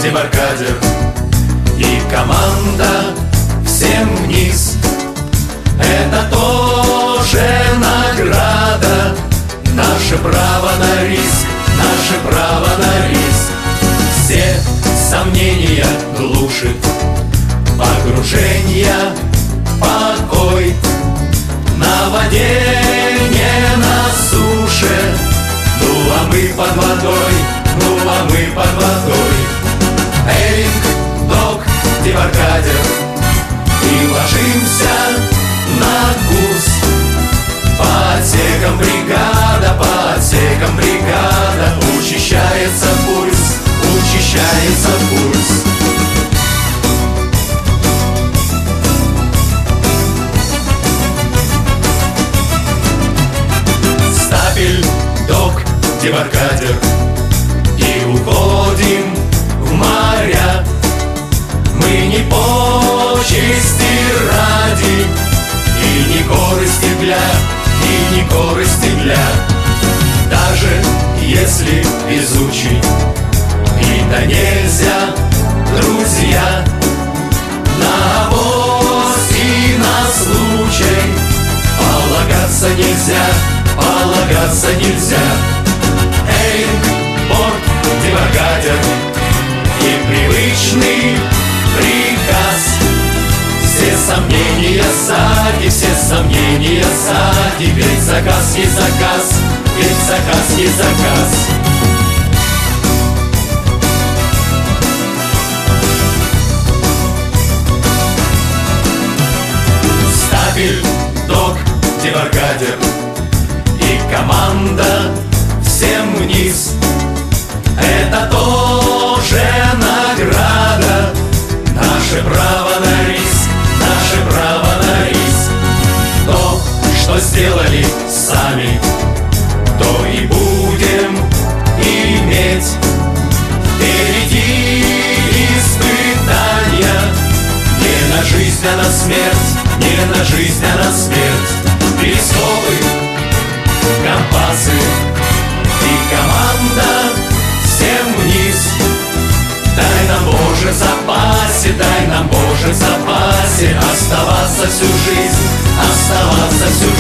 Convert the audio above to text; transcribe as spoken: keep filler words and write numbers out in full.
дебаркадер и команда всем вниз. Это тоже награда, наше право на риск, наше право на риск. Все сомнения глушит погружение, покой. На воде, не на суше, ну а мы под водой, ну а мы под водой. Эллинг, док, дебаркадер, и ложимся на курс. По отсекам бригада, по отсекам бригада, учащается пульс, учащается пульс. Стапель, док, дебаркадер, и уходим в моря. Мы не почести ради, и не корысти для, и не корысти для. Даже если везучий и да нельзя, друзья, на авось и на случай полагаться нельзя, полагаться нельзя. Эллинг, порт, дебаркадер и привычный приказ. Все сомнения сзади, все сомнения сзади, ведь заказ не заказ, ведь заказ не заказ. Стапель, док, дебаркадер и команда всем вниз. Это тоже награда, наше право на риск, наше право на риск. То, что сделали сами, то и будем иметь. Впереди испытания, не на жизнь, а на смерть, не на жизнь, а на смерть. Перископы, компасы и команда всем вниз. Дай нам, Боже, в запасе, дай нам, Боже, в запасе оставаться всю жизнь, оставаться всю жизнь.